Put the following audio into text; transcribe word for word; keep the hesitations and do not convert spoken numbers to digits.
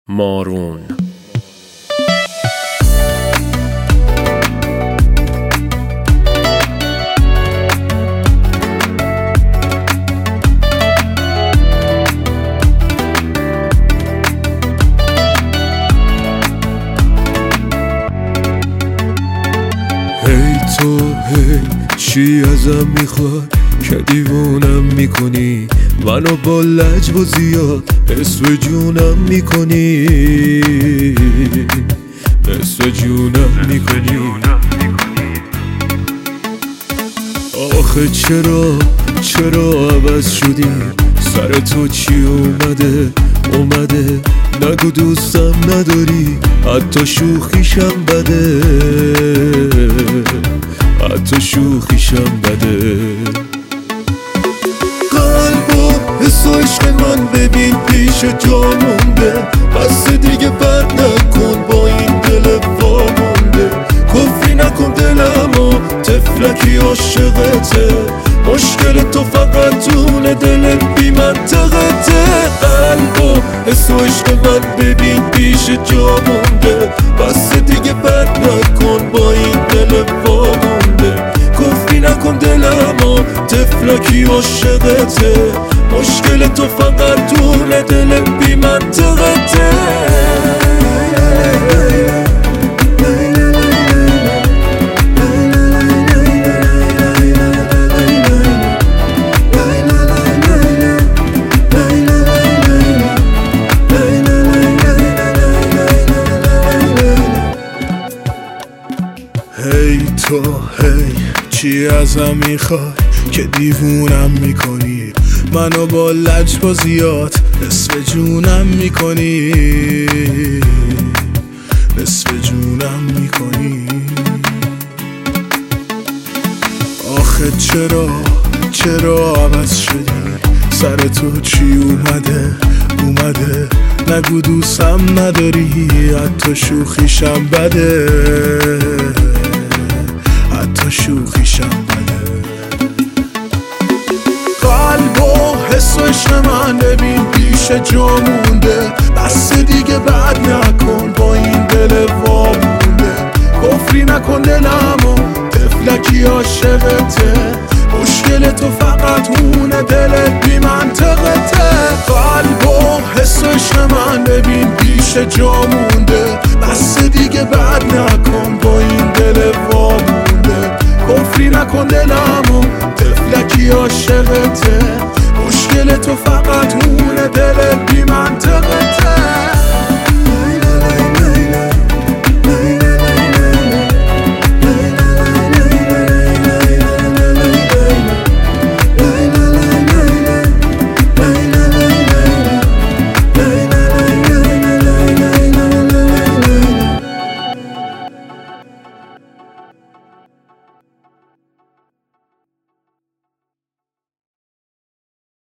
مارون. هی تو هی چی ازم میخوای که دیوونم میکنی، منو با لجب و زیاد نصف جونم میکنی، نصف جونم میکنی. آخه چرا چرا عوض شدی؟ سر تو چی اومده اومده؟ نگو دوستم نداری، حتی شوخیشم بده، حتی شوخیشم بده. قلب و حس و عشق من ببین پیش جا مونده، بس دیگه بد نکن با این دل وامونده. کفری نکن دلمو، طفلکی عاشقته، مشکل تو فقط تونه دل بی منطقته. قلب و حس و عشق من ببین پیش جا مونده، بس دیگه بد نکن با این دل وامونده. کفری نکن دلمو، طفلکی عاشقته، مشکل تو فقط تونه دل بی منطقته. هی تو هی چی ازم میخوای که دیوونم میکنی، منو با لجب و زیاد نصف جونم میکنی، نصف جونم میکنی. آخه چرا چرا عوض شدی؟ سر تو چی اومده اومده؟ نگو دوستم نداری، حتی شوخیشم بده، حتی شوخیشم بده. قلب و حس و عشق من ببین پیش جا مونده، بس دیگه بد نکن با این دل وامونده. کفری نکن دلمو، طفلکی عاشقته، مشکل تو فقط اونه دل بی منطقته. قلب و حس و عشق من ببین پیش جا مونده، بس دیگه بد نکن با این دل وامونده. کفری نکن دلمو، طفلکی عاشقته، مشکل تو فقط اونه دل بی منطقته.